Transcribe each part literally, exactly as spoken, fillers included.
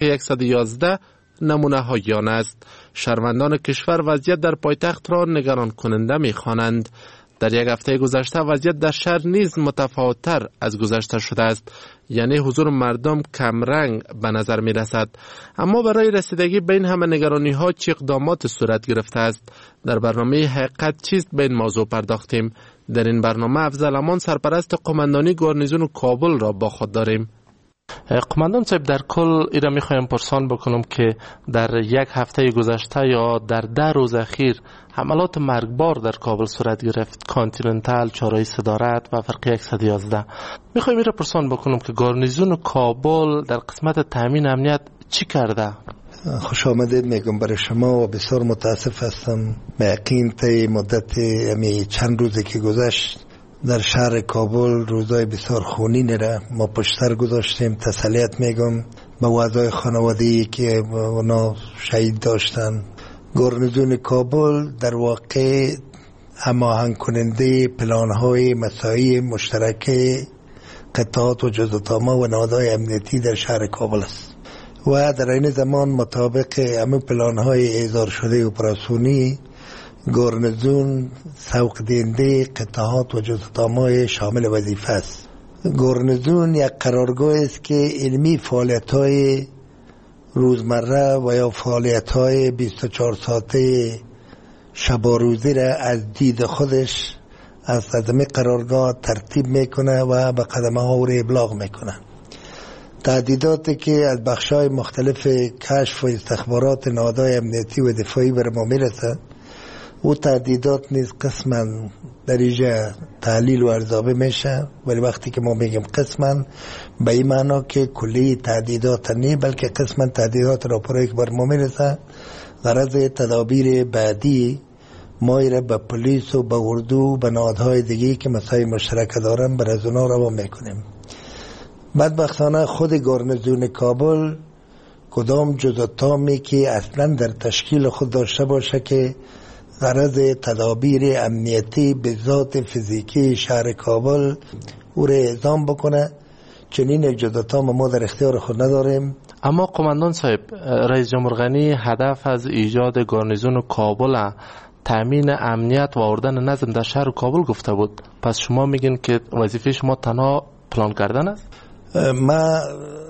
صد و یازده نمونه های آن است. شهروندان کشور وضعیت در پایتخت را نگران کننده می خوانند. در یک هفته گذشته وضعیت در شهر نیز متفاوت‌تر از گذشته شده است، یعنی حضور مردم کمرنگ به نظر می رسد. اما برای رسیدگی به این همه نگرانی ها چه اقدامات صورت گرفته است؟ در برنامه حقیقت چیست به این موضوع پرداختیم. در این برنامه افضل امان سرپرست قماندانی گارنیزون کابل را با خود داریم. قماندان صاحب، در کل ایرا میخوایم پرسان بکنم که در یک هفته گذشته یا در ده روز اخیر حملات مرگبار در کابل صورت گرفت، کانتیننتال، چهارراه صدارت و فرقه صد و یازده. میخوایم ایرا پرسان بکنم که گارنیزون کابل در قسمت تامین امنیت چی کرده؟ خوش آمدید میگم برای شما و بسیار متاسف هستم. به یقین طی مدت امی چند روزی که گذشت در شهر کابل روزای بسیار خونین را ما پشتر گذاشتیم. تسلیت میگم به وضعای خانواده‌ای که اونا شهید داشتن. گارنیزون کابل در واقع هماهنگ کننده پلان‌های مساعی مشترک قطعات و جزءتامه و نهادهای امنیتی در شهر کابل است و در این زمان مطابق همه پلان‌های احضار شده اپراسیونی گارنیزون سوق دهنده قطعات و جزءتامه شامل وظیفه است. گارنیزون یک قرارگاه است که علمی فعالیت‌های روزمره و یا فعالیت‌های بیست و چهار ساعته شب و روزی را از دید خودش از عدم قرارگاه ترتیب میکنه و به قدمه ها رو ابلاغ میکنه. تهدیداتی که از بخش‌های مختلف کشف و استخبارات نهادهای امنیتی و دفاعی بر ما میرسه، او تهدیدات نیز قسما در اینجا تحلیل و ارزیابی میشه، ولی وقتی که ما میگیم قسما به این معنا که کلی تهدیدات نه، بلکه قسما تهدیدات راپورایی که بر ما میرسه غرض تدابیر بعدی ما ایره به پلیس و به اردو و به نهادهای دیگه که مسائل مشترک دارن بر از اونا روا میکنیم. بدبختانه خود گارنیزون کابل کدام جزءتامی که اصلا در تشکیل خود داشته باشه که غرض تدابیر امنیتی به ذات فیزیکی شهر کابل او را اعزام بکنه، چنین یک جزءتام ما در اختیار خود نداریم. اما قماندان صاحب، رئیس جمهور غنی هدف از ایجاد گارنیزون کابل تامین امنیت و آوردن نظم در شهر کابل گفته بود. پس شما میگین که وظیفه شما تنها پلان کردن است؟ ما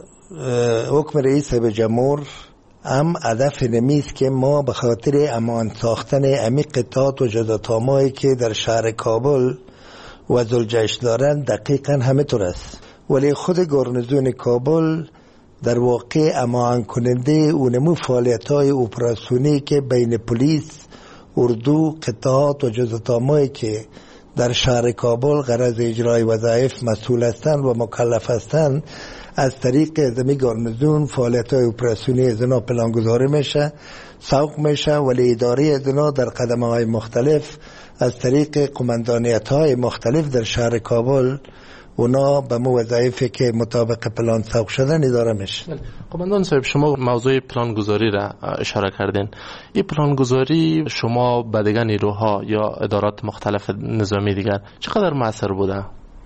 حکم رئیس جمهور هم هدف نمیست که ما به خاطر امان ساختن امی قطعات و جزءتامه‌ای که در شهر کابل و زلجشن دارند دقیقا همه طور است، ولی خود گارنیزون کابل در واقع امان کننده اونمو فعالیت‌های اپراسیونی که بین پلیس، اردو، قطعات و جزءتامه‌ای که در شهر کابل غرض اجرای وظایف مسئول هستند و مکلف هستند از طریق زمین گارنیزون فعالیت‌های اپراسیونی از اینا پلانگذاری میشه، سوق میشه، ولی اداره از اینا در قدم‌های مختلف از طریق قماندانیت‌های مختلف در شهر کابل اونا به مو وظایفی که مطابق پلان سوق شدن اداره میشه. قماندان صاحب، شما موضوع پلانگذاری را اشاره کردین. این پلانگذاری شما به دیگر نیروها یا ادارات مختلف نظامی دیگر چقدر مؤثر بوده؟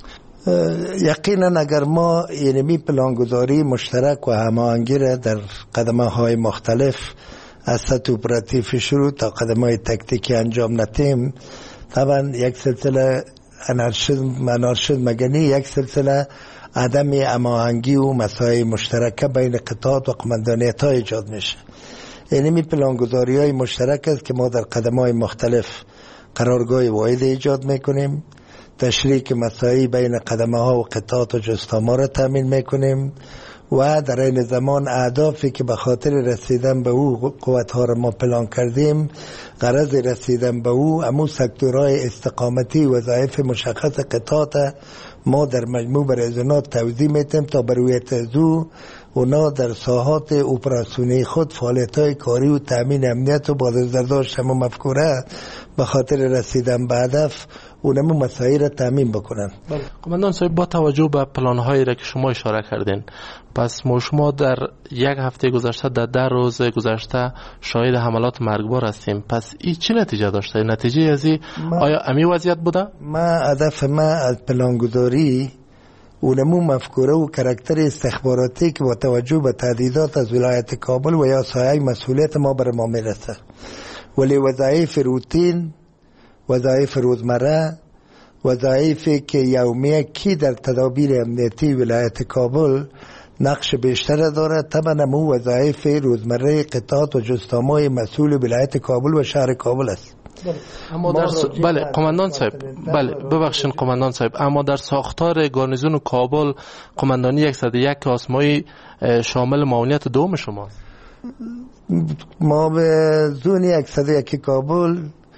یقینا اگر ما اینمی پلانگذاری مشترک و هماهنگی را در قدمه های مختلف از سطح اپراتیو شروع تا قدمه های تکتیکی انجام ندیم، طبعا یک سلسله انارشیسم انارشیسم مگنی یک سلسله عدم هماهنگی و مسائل مشترک بین قطعات و قماندانیت ها ایجاد میشه. اینمی پلانگذاری های مشترک است که ما در قدمه های مختلف قرارگاه واحد ایجاد میکنیم، تشریک مساعی بین قدمه ها و قطعات و جزءتامه را تامین میکنیم و در این زمان اهدافی که به خاطر رسیدن به او قوت ها را ما پلان کردیم، غرض رسیدن به او امو سکتورهای استقامتی وظایف مشخص قطعات ما در مجموع بر ازنات توضیح میتیم تا برویت ازو اونا در ساحات اپراسیونی خود فعالیت های کاری و تامین امنیت و بازداشت همه مفکوره به خاطر رسیدن به هدف اونمو مسائل را تامین بکنن. قماندان صاحب، با توجه به پلان هایی را که شما اشاره کردین، پس ما شما در یک هفته گذشته، در ده روز گذشته شاهد حملات مرگبار هستیم. پس این چه نتیجه داشته؟ نتیجه ازی آیا امی وضعیت بوده؟ ما هدف ما از پلانگذاری اونمو مفکوره و کاراکتر استخباراتی که با توجه به تهدیدات از ولایت کابل و یا سایه مسئولیت ما بر ما میرسه، ولی وظایف روتین، وظایف روزمره، وظایفی که یومیه کی در تدابیر امنیتی ولایت کابل نقش بیشتر داره، طبعا امو وظایف روزمره قطعات و جستامای مسئول ولایت کابل و شهر کابل است. اما در س... بله قماندان صاحب، بله ببخشید قماندان صاحب، اما در ساختار گارنیزون کابل قماندانی صد و یک آسمایی شامل معاونیت دوم شماست. ما به زون صد و یک کابل،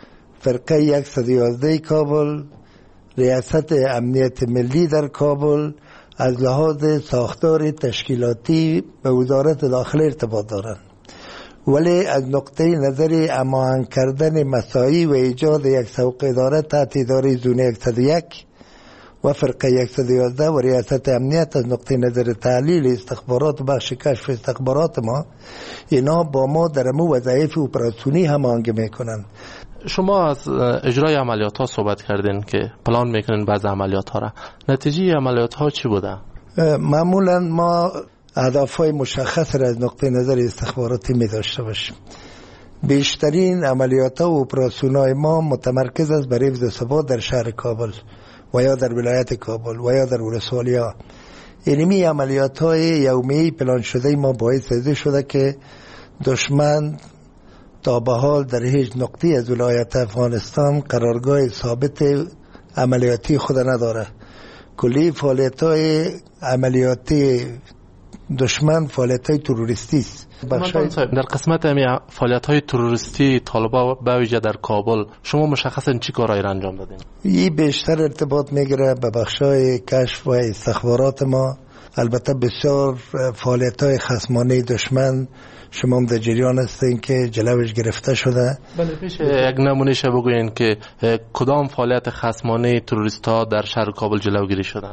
فرقه صد و یازده کابل، ریاست امنیت ملی در کابل از لحاظ ساختار تشکیلاتی به وزارت داخله ارتباط دارند، ولی از نقطه نظر هماهنگ کردن مساعی و ایجاد یک سوق اداره تحت اداره زون صد و یک و فرقه صد و یازده و ریاست امنیت از نقطه نظر تحلیل استخبارات و بخش کشف استخبارات ما، اینا با ما در مو وظایف اپراسیونی هماهنگی میکنند. شما از اجرای عملیات ها صحبت کردین که پلان میکنین بعض عملیات ها را، نتیجه عملیات ها چی بوده؟ معمولا ما هدفهای مشخص را از نقطه نظر استخباراتی می داشته باشیم. بیشترین عملیات ها و اپراسیون های ما متمرکز است بر حفظ ثبات در شهر کابل و یا در ولایت کابل و یا در ولسوالی ها. اینمی عملیات های یومی پلان شده ما باعث شده که دشمن تا به حال در هیچ نقطه از ولایت افغانستان قرارگاه ثابت عملیاتی خود نداره. کلی فعالیت های عملیاتی دشمن فعالیت های تروریستی است. در قسمت امی فعالیت های تروریستی طالبا به ویژه در کابل شما مشخصا چی کارایی را انجام دادین؟ این بیشتر ارتباط میگیره به بخشای کشف و استخبارات ما. البته بسیار فعالیت های خصمانه دشمن شما هم در جریان هستین که جلوش گرفته شده. بله پیش یک نمونهش بگوین که کدام فعالیت خصمانه تروریست ها در شهر کابل جلوگیری شده؟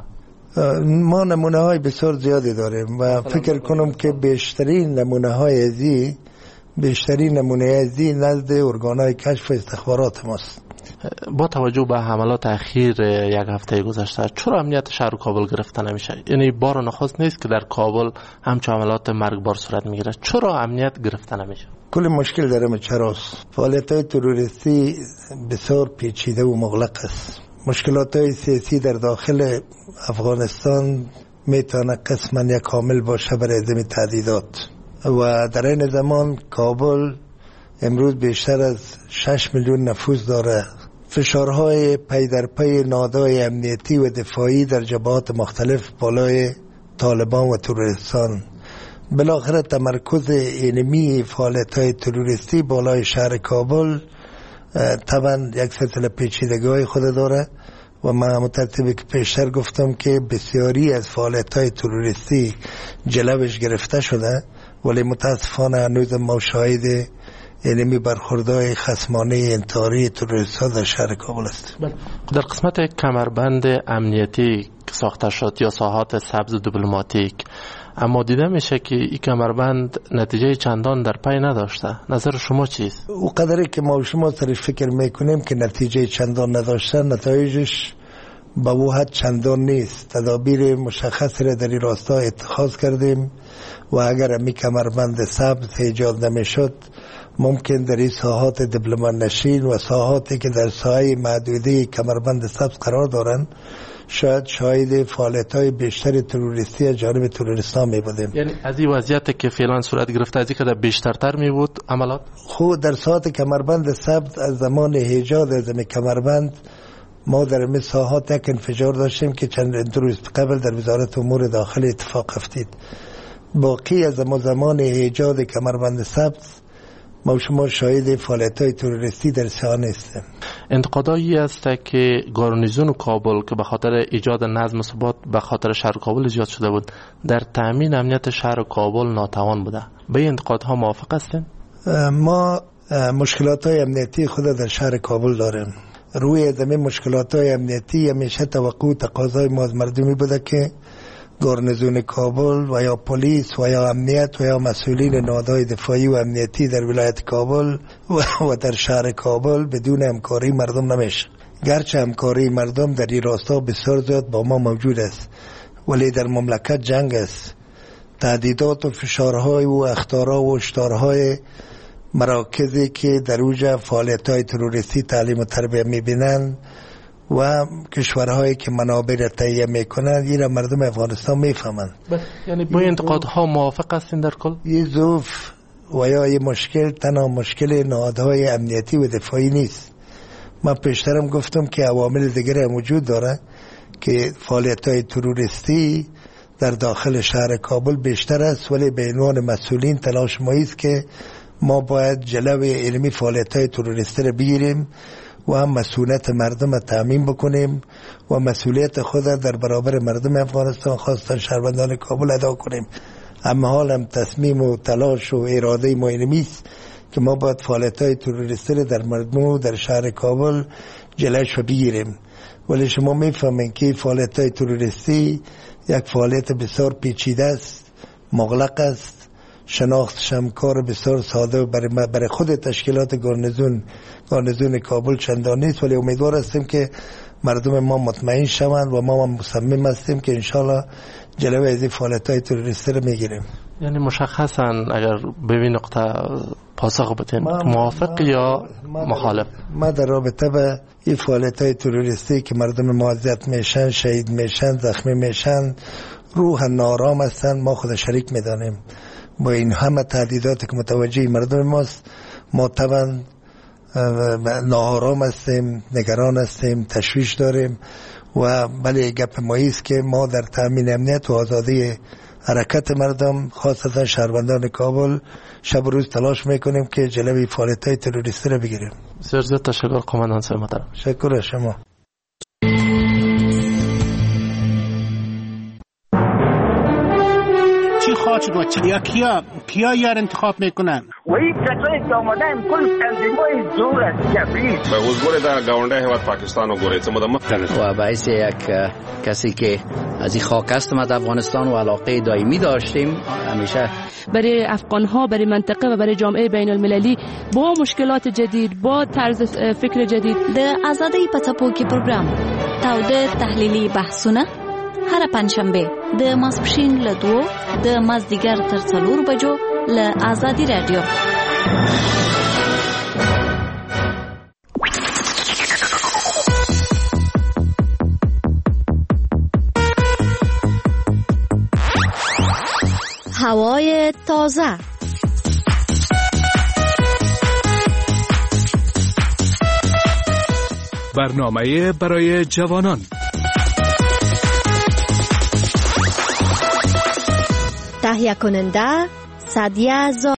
ما نمونه های بسیار زیادی داریم و فکر کنم که بیشترین نمونه های ازی بیشترین نمونه ازی نزد ارگانهای کشف استخبارات ماست. با توجه به حملات اخیر یک هفته گذشته چرا امنیت شهر کابل گرفته نمیشه؟ یعنی بار نخست نیست که در کابل همچون حملات مرگبار صورت میگیره، چرا امنیت گرفته نمیشه؟ کل مشکل داره چراست. فعالیت های تروریستی بسیار پیچیده و مغلق است. مشکلات های سیاسی در داخل افغانستان میتونه قسماً یک کامل باشه برای ضمن تهدیدات و در این زمان کابل امروز بیشتر از شش میلیون نفوس داره. فشارهای پی در پی نهادهای امنیتی و دفاعی در جبهات مختلف بالای طالبان و تروریستان، بالاخره تمرکز اینمی فعالیت‌های تروریستی بالای شهر کابل طبعا یک سلسله پیچیدگی‌های خود داره و من مترتبی که پیشتر گفتم که بسیاری از فعالیت‌های تروریستی جلوش گرفته شده، ولی متاسفانه هنوز ما شاهد اینمی برخوردهای خصمانه انتحاری تروریست‌ها در شهر کابل است. در قسمت کمربند امنیتی که ساخته شد یا ساحات سبز دیپلماتیک، اما دیده میشه که این کمربند نتیجه چندان در پی نداشته. نظر شما چیست؟ او قدری که ما شما سرش فکر میکنیم که نتیجه چندان نداشته، نتایجش به او حد چندان نیست. تدابیر مشخصی را در این راستا اتخاذ کردیم و اگر امی کمربند سبز ایجاد نمیشد، ممکن در این ساحات دیپلمات نشین و ساحاتی که در سایه محدوده کمربند سبز قرار دارند شاید شاید فعالیت‌های بیشتر تروریستی از جانب تروریستان می بودیم. یعنی از این وضعیت که فعلا صورت گرفته از اینکه بیشترتر می بود عملات؟ خود در ساحات کمربند سبز از زمان ایجاد از این کمربند ما در این ساحات یک انفجار داشتیم که چند روز قبل در وزارت امور داخل اتفاق افتید. باقی از زمان ایجاد کمربند سبز ما شما شاهد فعالیت‌های تروریستی در سیان هستیم. انتقادایی است که گارنیزون کابل که به خاطر ایجاد نظم و ثبات به خاطر شهر کابل ایجاد شده بود در تامین امنیت شهر کابل ناتوان بوده. به این انتقادها موافق هستین؟ ما مشکلات‌های امنیتی خود در شهر کابل داریم. روی زمین مشکلات‌های امنیتی همیشه توقع و تقاضای ما از مردمی بوده که گارنیزون کابل و یا پلیس و یا امنیت و یا مسئولین نهادهای دفاعی و امنیتی در ولایت کابل و در شهر کابل بدون همکاری مردم نمیشه. گرچه همکاری مردم در این راستا بسیار زیاد با ما موجود است، ولی در مملکت جنگ است. تهدیدات و فشارهای و اخطارها و هشدارهای مراکزی که در اوج فعالیت‌های تروریستی تعلیم و تربیت می‌بینند و کشورهایی که منابع را تهیه میکنند، این را مردم افغانستان میفهمند. یعنی با انتقادها موافق هستین در کل؟ این ضعف و یا این مشکل تنها مشکل نهادهای امنیتی و دفاعی نیست. من پیشترم گفتم که عوامل دیگر هم وجود داره که فعالیت‌های تروریستی در داخل شهر کابل بیشتر است، ولی به عنوان مسئولین تلاش ما است که ما باید جلوی علمی فعالیت‌های تروریستی را بگیریم و هم مسئولیت مردم را تامین بکنیم و مسئولیت خود در برابر مردم افغانستان خاصتا شهروندان کابل ادا کنیم. اما حال هم تصمیم و تلاش و اراده ما علمی است که ما باید فعالیت‌های تروریستی را در مردم و در شهر کابل جلوش را بگیریم. ولی شما میفهمین که فعالیت‌های تروریستی یک فعالیت بسیار پیچیده است، مغلق است، شناختش هم کار بسیار ساده و برای, برای خود تشکیلات گارنیزون گارنیزون کابل چندان نیست، ولی امیدوار هستیم که مردم ما مطمئن شوند و ما هم مصمم هستیم که انشالله جلوی از این فعالیت‌های تروریستی رو میگیریم. یعنی مشخصا اگر به این نقطه پاسخ بدین موافق یا مخالف؟ ما در رابطه با این فعالیت‌های تروریستی که مردم ما اذیت میشن، شهید میشن، زخمی میشن، روح نارام هستند، ما خود شریک میدانیم. با این همه تهدیداتی که متوجه مردم ماست، ما طبعا ناآرام هستیم، نگران هستیم، تشویش داریم و بله گپ ما است که ما در تامین امنیت و آزادی حرکت مردم خاصتا شهروندان کابل شب و روز تلاش میکنیم که جلوی فعالیت‌های تروریستی را بگیریم. بسیار زیاد تشکر قماندان صاحب محترم. تشکر از شما. چی خواهد شد یا کیا کیا یار انتخاب میکنن؟ وی کسایی که آمدن کل تنظیمای زور است جبری. به حضور در گاونده هیواد پاکستان و گوره چه مدام و باعث یک کسی که از این خاک است ما افغانستان و علاقه دائمی داشتیم همیشه برای افغان ها، برای منطقه و برای جامعه بین المللی با مشکلات جدید، با طرز فکر جدید. د آزادۍ په څپو کې پروګرام تاوده تحلیلي بحثونه هر پنځشنبه د ماسپښین له دوو د مازدیګر تر څلور بجو له آزادي رادیو. هوای تازه، برنامه برای جوانان. تهیه کننده سعدیه زا